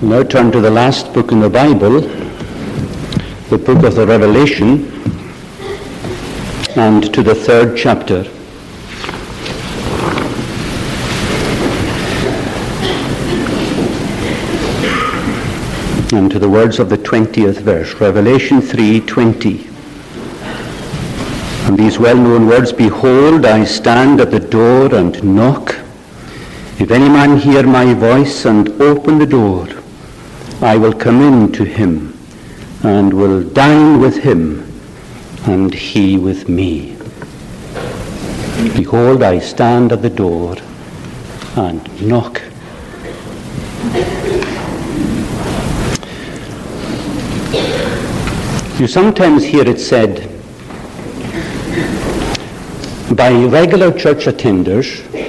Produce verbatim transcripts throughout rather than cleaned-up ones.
Now turn to the last book in the Bible, the book of the Revelation, and to the third chapter. And to the words of the twentieth verse, Revelation three twenty. And these well-known words, "Behold, I stand at the door and knock. If any man hear my voice and open the door, I will come in to him and will dine with him and he with me. Behold, I stand at the door and knock." You sometimes hear it said by regular church attenders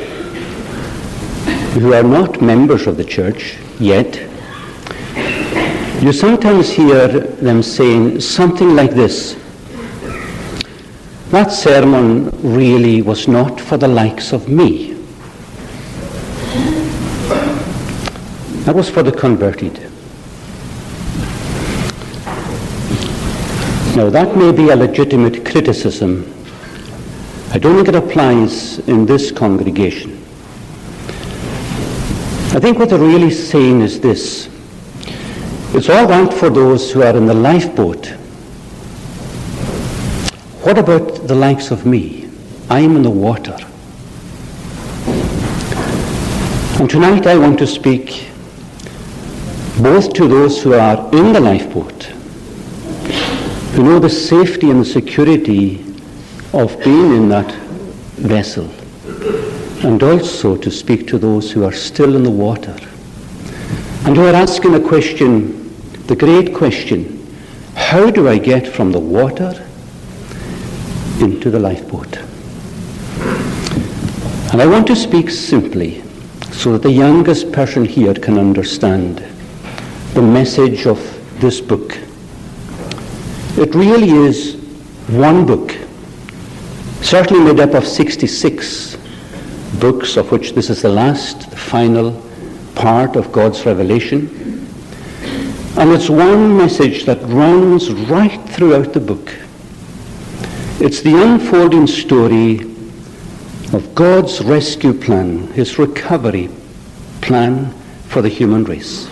who are not members of the church yet. You sometimes hear them saying something like this: "That sermon really was not for the likes of me. That was for the converted." Now, that may be a legitimate criticism. I don't think it applies in this congregation. I think what they're really saying is this: it's all right for those who are in the lifeboat. What about the likes of me? I'm in the water. And tonight I want to speak both to those who are in the lifeboat, who know the safety and the security of being in that vessel, and also to speak to those who are still in the water and who are asking a question, the great question: how do I get from the water into the lifeboat? And I want to speak simply so that the youngest person here can understand the message of this book. It really is one book, certainly made up of sixty-six books, of which this is the last, the final part of God's revelation. And it's one message that runs right throughout the book. It's the unfolding story of God's rescue plan, his recovery plan for the human race.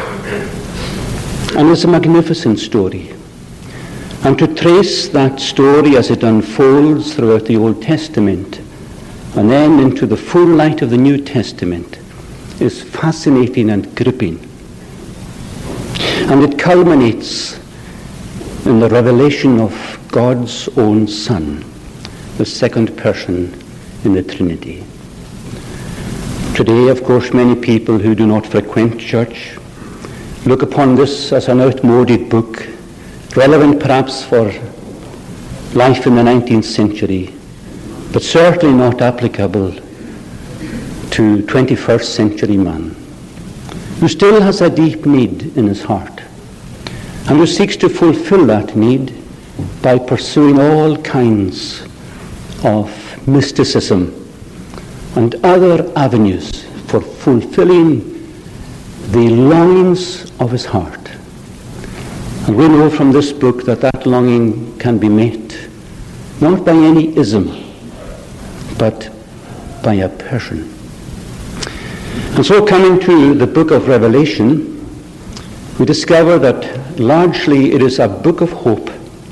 And it's a magnificent story. And to trace that story as it unfolds throughout the Old Testament and then into the full light of the New Testament is fascinating and gripping. And it culminates in the revelation of God's own Son, the second person in the Trinity. Today, of course, many people who do not frequent church look upon this as an outmoded book, relevant perhaps for life in the nineteenth century, but certainly not applicable to twenty-first century man, who still has a deep need in his heart, and who seeks to fulfill that need by pursuing all kinds of mysticism and other avenues for fulfilling the longings of his heart. And we know from this book that that longing can be met not by any ism, but by a person. And so, coming to the book of Revelation, we discover that largely it is a book of hope.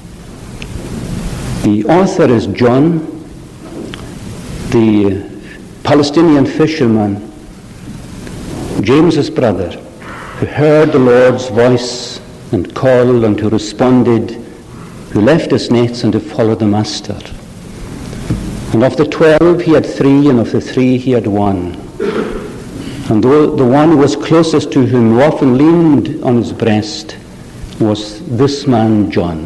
The author is John, the Palestinian fisherman, James's brother, who heard the Lord's voice and called, and who responded, who left his nets and who followed the Master. And of the twelve he had three, and of the three he had one. And though the one who was closest to him, who often leaned on his breast, was this man John,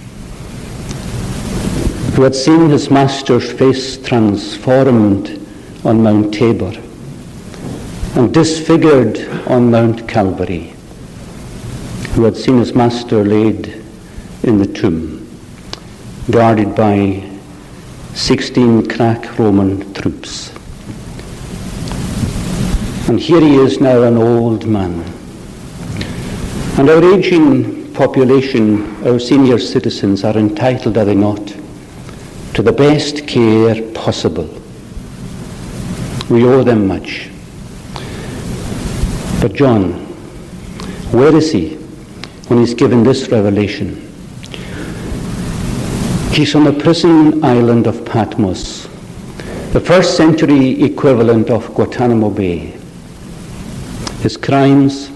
who had seen his Master's face transformed on Mount Tabor and disfigured on Mount Calvary, who had seen his Master laid in the tomb, guarded by sixteen crack Roman troops. And here he is now, an old man, And our aging population, our senior citizens, are entitled, are they not, to the best care possible. We owe them much. But John, where is he when he's given this revelation? He's on the prison island of Patmos, the first century equivalent of Guantanamo Bay. His crimes,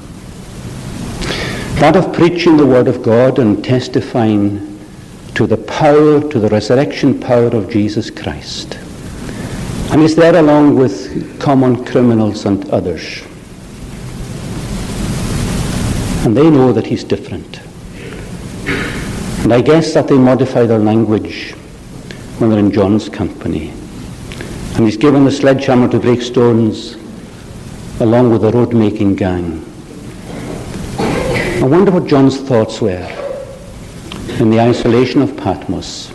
that of preaching the word of God and testifying to the power, to the resurrection power of Jesus Christ. And he's there along with common criminals and others. And they know that he's different. And I guess that they modify their language when they're in John's company. And he's given the sledgehammer to break stones along with the road-making gang. I wonder what John's thoughts were in the isolation of Patmos.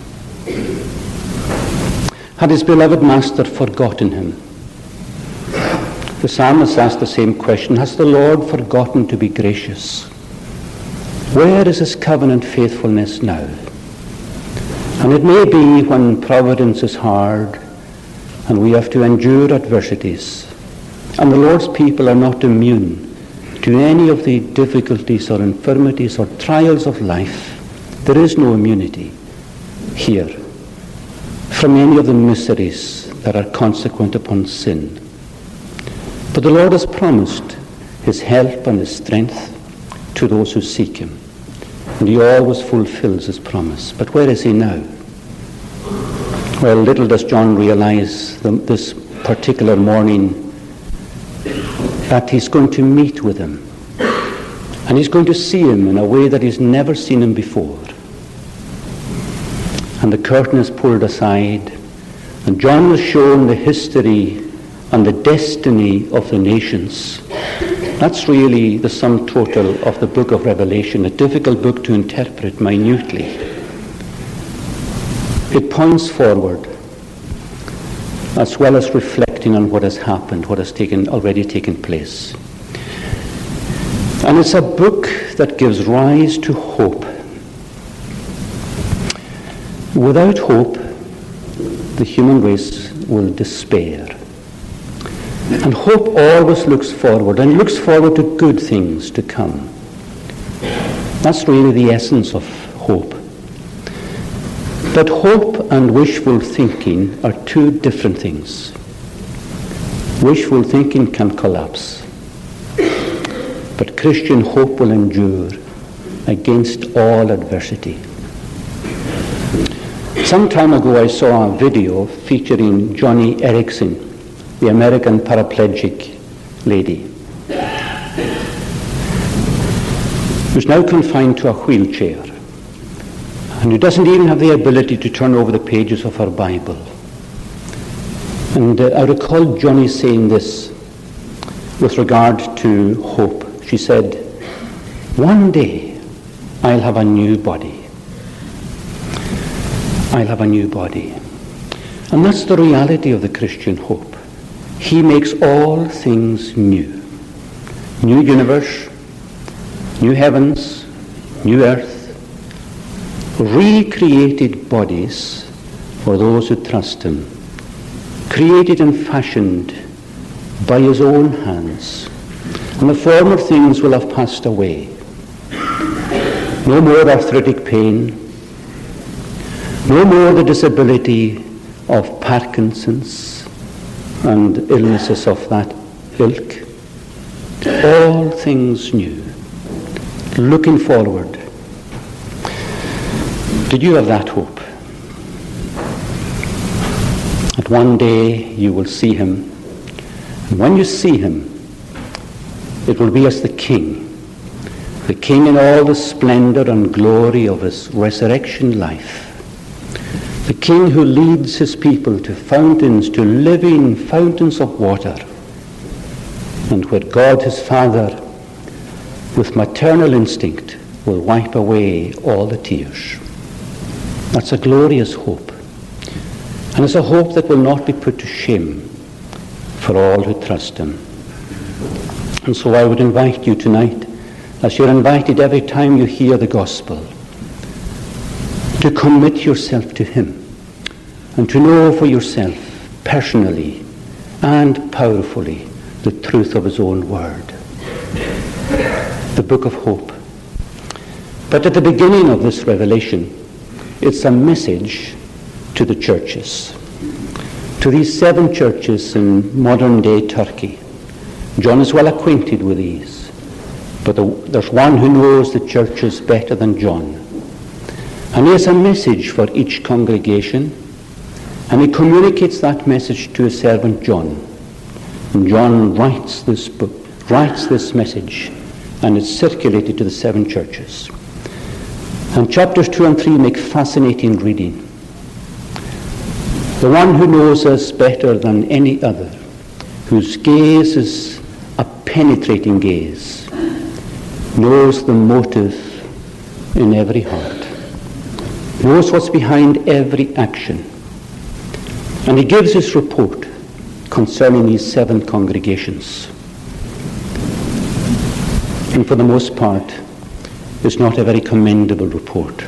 Had his beloved master forgotten him? The psalmist asked the same question, has the Lord forgotten to be gracious? Where is his covenant faithfulness now? And it may be when providence is hard and we have to endure adversities, and the Lord's people are not immune to any of the difficulties or infirmities or trials of life. There is no immunity here from any of the miseries that are consequent upon sin. But the Lord has promised his help and his strength to those who seek him. And he always fulfills his promise. But where is he now? Well, little does John realize the, this particular morning that he's going to meet with him. And he's going to see him in a way that he's never seen him before. And the curtain is pulled aside, and John was shown the history and the destiny of the nations. That's really the sum total of the book of Revelation, a difficult book to interpret minutely. It points forward, as well as reflecting on what has happened, what has taken, already taken place. And it's a book that gives rise to hope. Without hope, the human race will despair. And hope always looks forward, and looks forward to good things to come. That's really the essence of hope. But hope and wishful thinking are two different things. Wishful thinking can collapse. But Christian hope will endure against all adversity. Some time ago I saw a video featuring Joni Eareckson, the American paraplegic lady, who's now confined to a wheelchair and who doesn't even have the ability to turn over the pages of her Bible. And uh, I recall Joni saying this with regard to hope. She said, one day I'll have a new body. I'll have a new body. And that's the reality of the Christian hope. He makes all things new. New universe, new heavens, new earth, recreated bodies for those who trust him, created and fashioned by his own hands. And the former things will have passed away. No more arthritic pain, no more the disability of Parkinson's and illnesses of that ilk. All things new, looking forward. Did you have that hope? That one day you will see him, and when you see him, it will be as the King, the King in all the splendor and glory of his resurrection life, the King who leads his people to fountains, to living fountains of water, and where God his Father, with maternal instinct, will wipe away all the tears. That's a glorious hope. And it's a hope that will not be put to shame for all who trust him. And so I would invite you tonight as you're invited every time you hear the gospel, to commit yourself to him and to know for yourself personally and powerfully the truth of his own word. The book of hope. But at the beginning of this revelation, it's a message to the churches, to these seven churches in modern-day Turkey. John is well acquainted with these, but the, there's one who knows the churches better than John. And he has a message for each congregation, and he communicates that message to his servant John. And John writes this book, writes this message, and it's circulated to the seven churches. And chapters two and three make fascinating reading. The one who knows us better than any other, whose gaze is a penetrating gaze, knows the motive in every heart, knows what's behind every action. And he gives his report concerning these seven congregations. And for the most part, it's not a very commendable report.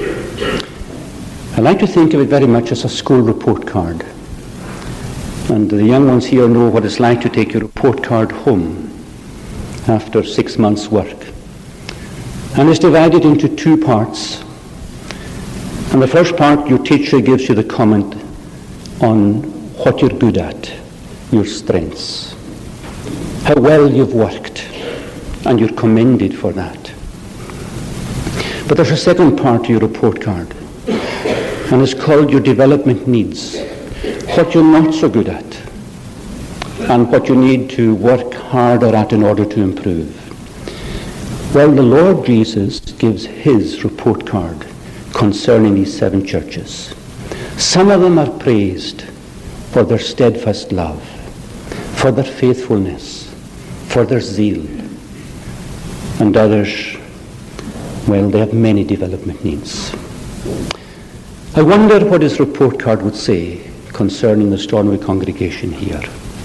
I like to think of it very much as a school report card. And the young ones here know what it's like to take your report card home after six months' work. And it's divided into two parts. And the first part, your teacher gives you the comment on what you're good at, your strengths, how well you've worked, and you're commended for that. But there's a second part to your report card, and it's called your development needs, what you're not so good at, and what you need to work harder at in order to improve. Well, the Lord Jesus gives his report card concerning these seven churches. Some of them are praised for their steadfast love, for their faithfulness, for their zeal, and others, well, they have many development needs. I wonder what his report card would say concerning the Stornoway congregation here.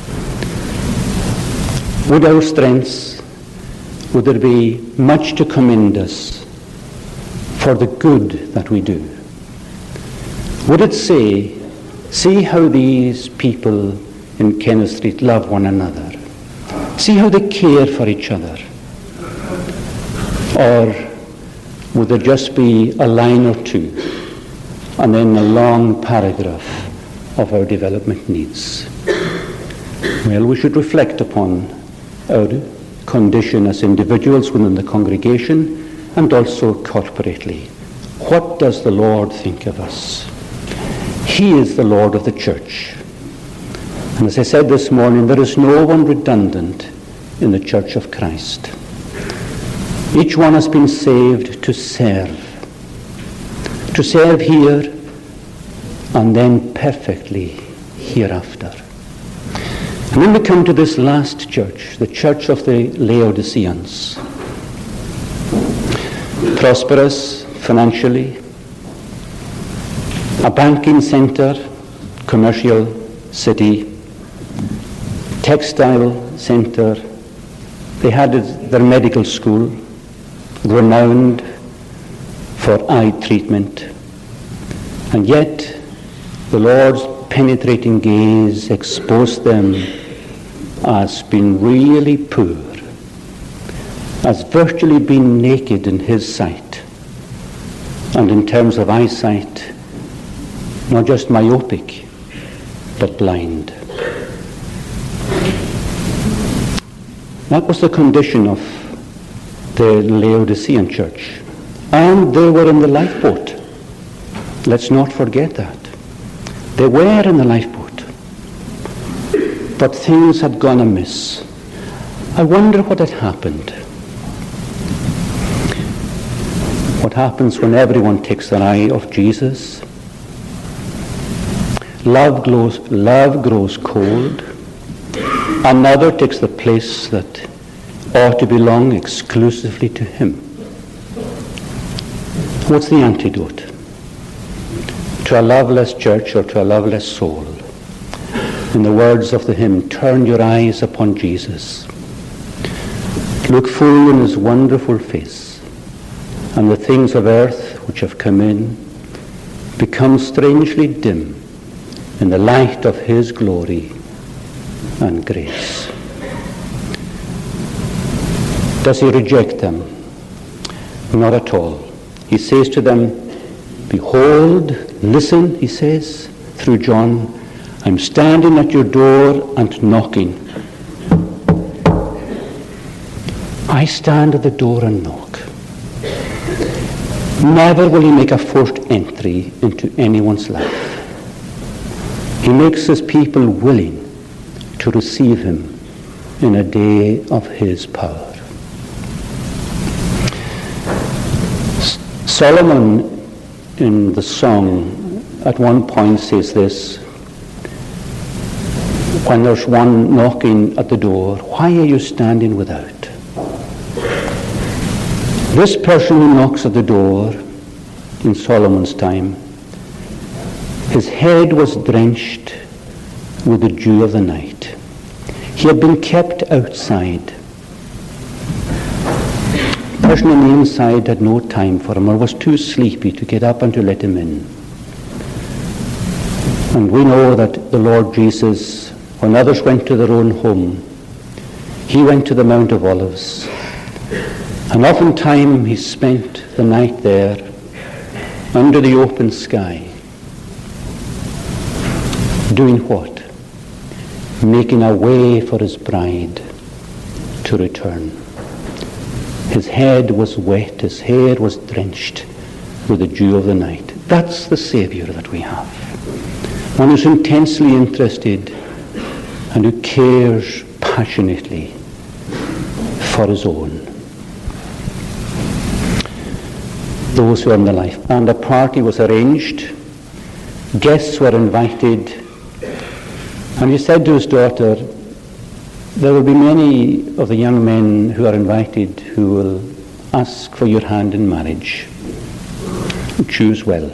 Would our strengths, would there be much to commend us for the good that we do? Would it say, see how these people in Kenneth Street love one another, see how they care for each other? Or would there just be a line or two and then a long paragraph of our development needs? Well, we should reflect upon our condition as individuals within the congregation and also corporately. What does the Lord think of us? He is the Lord of the church. And as I said this morning, there is no one redundant in the Church of Christ. Each one has been saved to serve. To serve here and then perfectly hereafter. And then we come to this last church, the church of the Laodiceans. Prosperous financially, a banking center, commercial city, textile center. They had their medical school, renowned for eye treatment, and yet the Lord's penetrating gaze exposed them as being really poor, as virtually being naked in his sight, and in terms of eyesight, not just myopic, but blind. That was the condition of the Laodicean church. And they were in the lifeboat. Let's not forget that. They were in the lifeboat. But things had gone amiss. I wonder what had happened. What happens when everyone takes their eye off Jesus? Love grows, love grows cold. Another takes the place that ought to belong exclusively to him. What's the antidote to a loveless church or to a loveless soul? In the words of the hymn, turn your eyes upon Jesus. Look full in his wonderful face, and the things of earth which have come in become strangely dim in the light of his glory and grace. Does he reject them? Not at all. He says to them, behold, listen, he says through John, I'm standing at your door and knocking. I stand at the door and knock. Never will he make a forced entry into anyone's life. He makes his people willing to receive him in a day of his power. Solomon in the song at one point says this, when there's one knocking at the door, why are you standing without? This person who knocks at the door in Solomon's time, his head was drenched with the dew of the night. He had been kept outside. The person on the inside had no time for him or was too sleepy to get up and to let him in. And we know that the Lord Jesus, when others went to their own home, he went to the Mount of Olives. And oftentimes he spent the night there under the open sky. Doing what? Making a way for his bride to return. His head was wet, his hair was drenched with the dew of the night. That's the Saviour that we have. One who's intensely interested and who cares passionately for his own. Those who are in the life. And a party was arranged. Guests were invited. And he said to his daughter, there will be many of the young men who are invited who will ask for your hand in marriage. Choose well.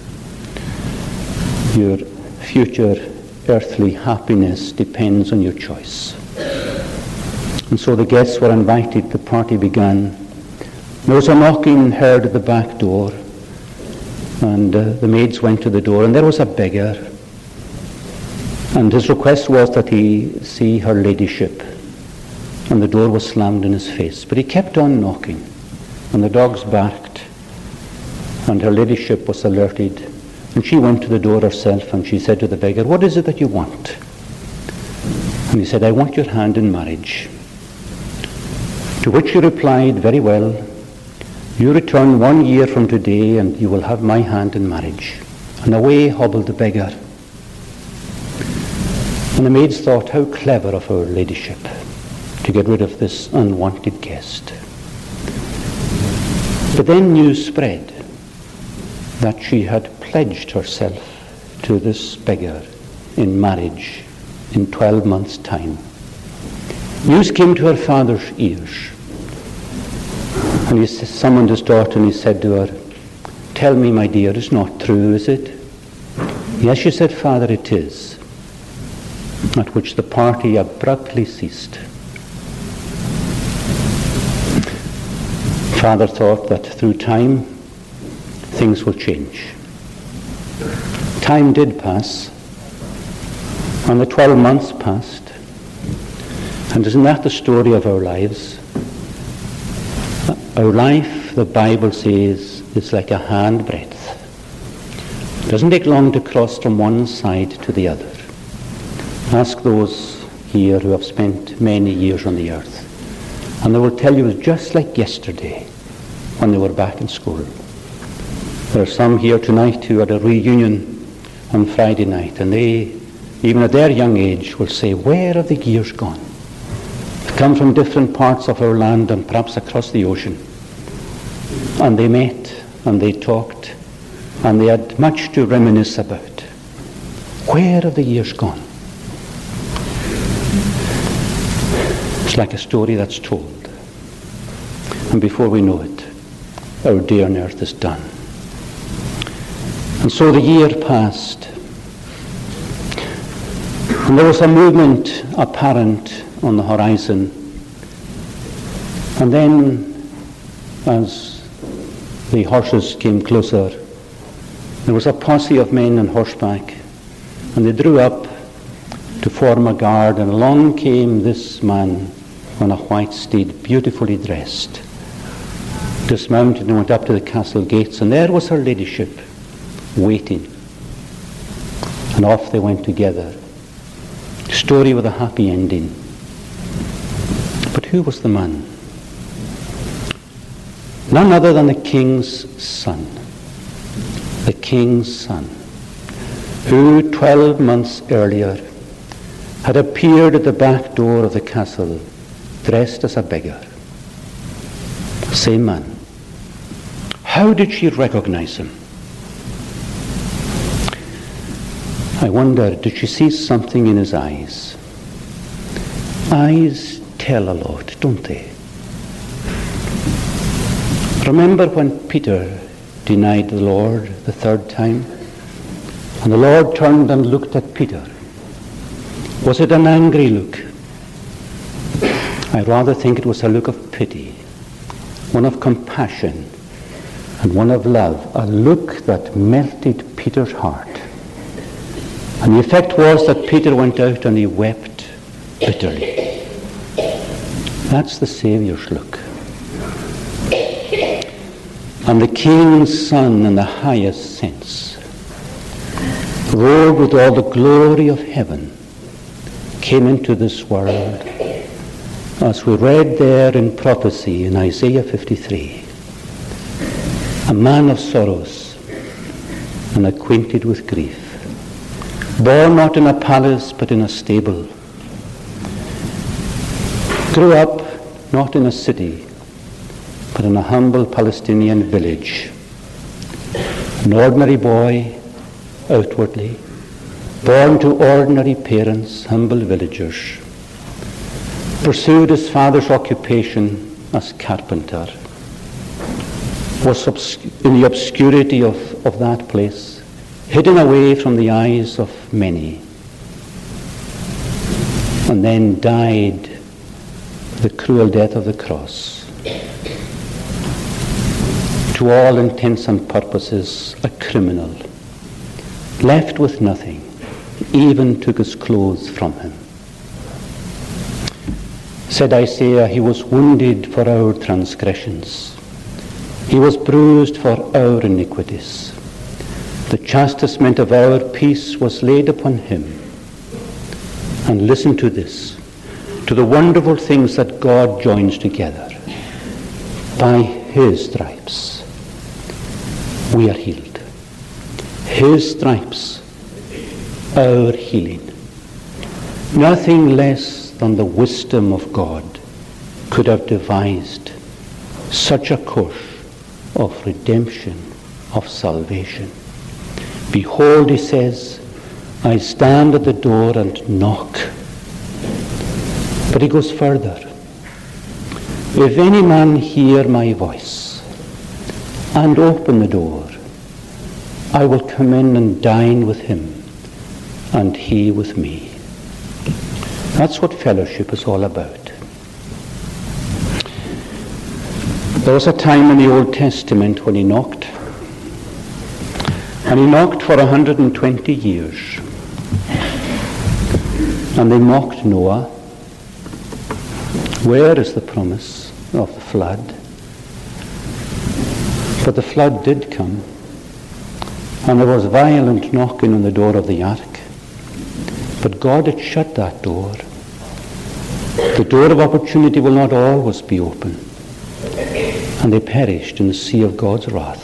Your future earthly happiness depends on your choice. And so the guests were invited, the party began. There was a knocking heard at the back door, and uh, the maids went to the door, and there was a beggar. And his request was that he see her ladyship, and the door was slammed in his face. But he kept on knocking, and the dogs barked, and her ladyship was alerted. And she went to the door herself, and she said to the beggar, what is it that you want? And he said, I want your hand in marriage. To which he replied, very well, you return one year from today, and you will have my hand in marriage. And away hobbled the beggar. And the maids thought, how clever of her ladyship to get rid of this unwanted guest. But then news spread that she had pledged herself to this beggar in marriage in twelve months' time. News came to her father's ears. And he summoned his daughter and he said to her, tell me, my dear, it's not true, is it? Yes, she said, Father, it is. At which the party abruptly ceased. Father thought that through time things will change. Time did pass, and the twelve months passed. And isn't that the story of our lives? Our life, the Bible says, is like a handbreadth. It doesn't take long to cross from one side to the other. Ask those here who have spent many years on the earth, and they will tell you it's just like yesterday when they were back in school. There are some here tonight who had a reunion on Friday night, and they, even at their young age, will say, where have the years gone? They come from different parts of our land and perhaps across the ocean. And they met, and they talked, and they had much to reminisce about. Where have the years gone? It's like a story that's told. And before we know it, our day on earth is done. And so the year passed. And there was a movement apparent on the horizon. And then, as the horses came closer, there was a posse of men on horseback, and they drew up to form a guard, and along came this man on a white steed, beautifully dressed, dismounted and went up to the castle gates, and there was her ladyship waiting. And off they went together. Story with a happy ending. But who was the man? None other than the king's son. The king's son, who twelve months earlier had appeared at the back door of the castle dressed as a beggar. Same man. How did she recognize him? I wonder, did she see something in his eyes? Eyes tell a lot, don't they? Remember when Peter denied the Lord the third time? And the Lord turned and looked at Peter. Was it an angry look? I rather think it was a look of pity, one of compassion, and one of love, a look that melted Peter's heart. And the effect was that Peter went out and he wept bitterly. That's the Saviour's look. And the King's Son, in the highest sense, robed with all the glory of heaven, came into this world, as we read there in prophecy in Isaiah fifty-three, a man of sorrows and acquainted with grief, born not in a palace but in a stable, grew up not in a city but in a humble Palestinian village, an ordinary boy outwardly, born to ordinary parents, humble villagers, pursued his father's occupation as carpenter, was obs- in the obscurity of, of that place, hidden away from the eyes of many, and then died the cruel death of the cross. To all intents and purposes, a criminal, left with nothing, even took his clothes from him. Said Isaiah, he was wounded for our transgressions. He was bruised for our iniquities. The chastisement of our peace was laid upon him. And listen to this, to the wonderful things that God joins together. By his stripes we are healed. His stripes, our healing. Nothing less than the wisdom of God could have devised such a course of redemption, of salvation. Behold, he says, I stand at the door and knock. But he goes further. If any man hear my voice and open the door, I will come in and dine with him, and he with me. That's what fellowship is all about. There was a time in the Old Testament when he knocked, and he knocked for one hundred twenty years. And they mocked Noah. Where is the promise of the flood? But the flood did come, and there was violent knocking on the door of the ark. But God had shut that door. The door of opportunity will not always be open. And they perished in the sea of God's wrath.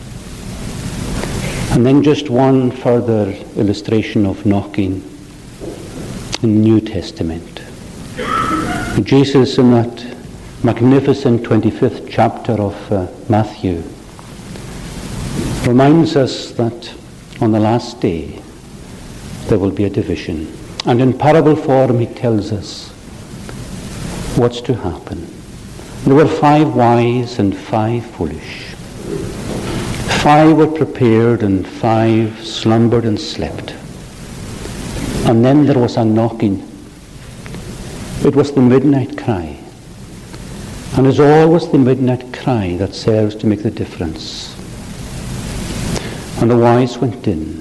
And then just one further illustration of knocking in the New Testament. Jesus, in that magnificent twenty-fifth chapter of uh, Matthew, reminds us that on the last day there will be a division. And in parable form he tells us what's to happen. There were five wise and five foolish. Five were prepared and five slumbered and slept. And then there was a knocking. It was the midnight cry. And it's always the midnight cry that serves to make the difference. And the wise went in,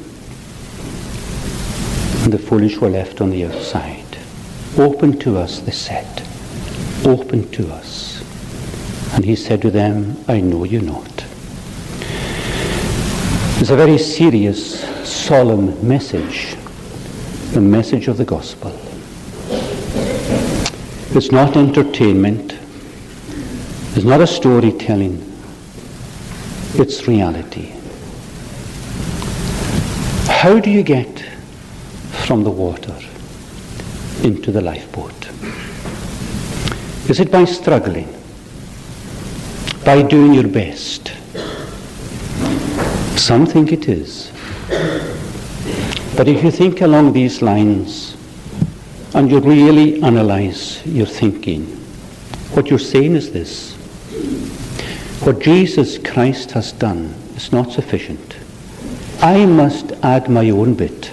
and the foolish were left on the outside. Open to us, they said. Open to us. And he said to them, I know you not. It's a very serious, solemn message, the message of the gospel. It's not entertainment. It's not a storytelling. It's reality. How do you get from the water into the lifeboat? Is it by struggling? By doing your best? Some think it is. But if you think along these lines and you really analyze your thinking, what you're saying is this: what Jesus Christ has done is not sufficient. I must add my own bit.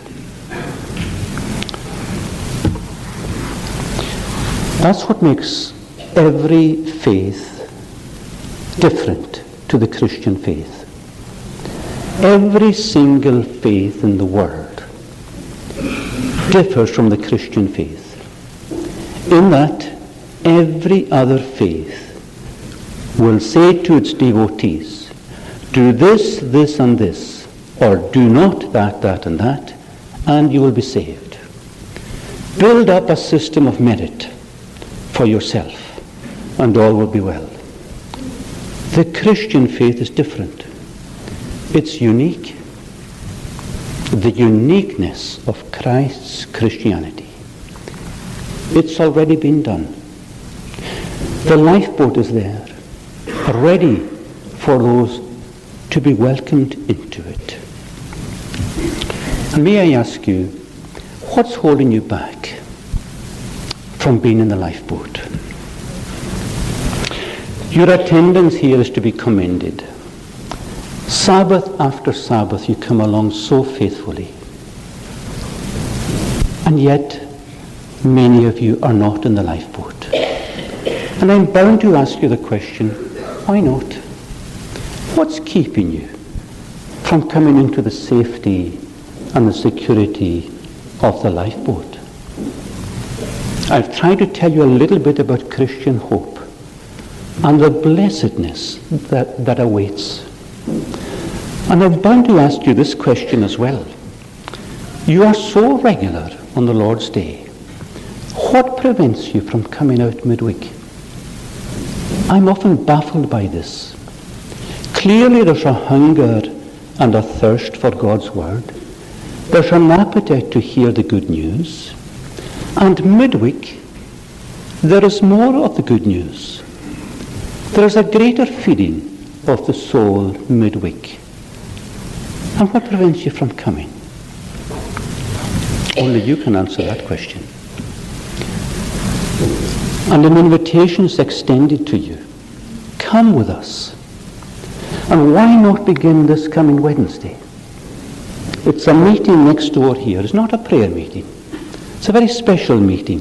That's what makes every faith different to the Christian faith. Every single faith in the world differs from the Christian faith, in that every other faith will say to its devotees, do this, this and this, or do not that, that and that, and you will be saved. Build up a system of merit for yourself, and all will be well. The Christian faith is different. It's unique. The uniqueness of Christ's Christianity. It's already been done. The lifeboat is there, ready for those to be welcomed into it. And may I ask you, what's holding you back from being in the lifeboat? Your attendance here is to be commended. Sabbath after Sabbath you come along so faithfully. And yet many of you are not in the lifeboat. And I'm bound to ask you the question, why not? What's keeping you from coming into the safety and the security of the lifeboat? I've tried to tell you a little bit about Christian hope and the blessedness that, that awaits. And I'm bound to ask you this question as well. You are so regular on the Lord's Day. What prevents you from coming out midweek? I'm often baffled by this. Clearly there's a hunger and a thirst for God's word. There's an appetite to hear the good news. And midweek, there is more of the good news. There is a greater feeding of the soul midweek. And what prevents you from coming? Only you can answer that question. And an invitation is extended to you. Come with us. And why not begin this coming Wednesday? It's a meeting next door here. It's not a prayer meeting. It's a very special meeting.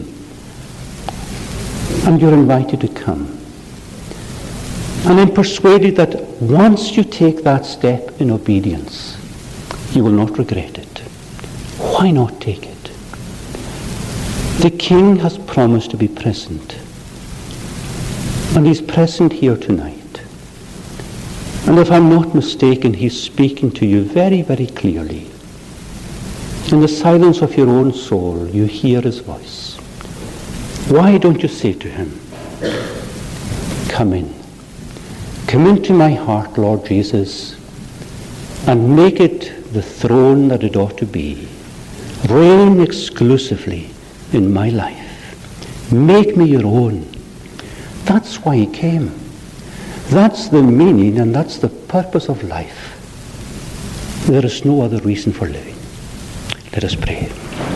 And you're invited to come. And I'm persuaded that once you take that step in obedience, you will not regret it. Why not take it? The King has promised to be present. And he's present here tonight. And if I'm not mistaken, he's speaking to you very, very clearly. In the silence of your own soul, you hear his voice. Why don't you say to him, come in. Come into my heart, Lord Jesus, and make it the throne that it ought to be. Reign exclusively in my life. Make me your own. That's why he came. That's the meaning and that's the purpose of life. There is no other reason for living. Let us pray.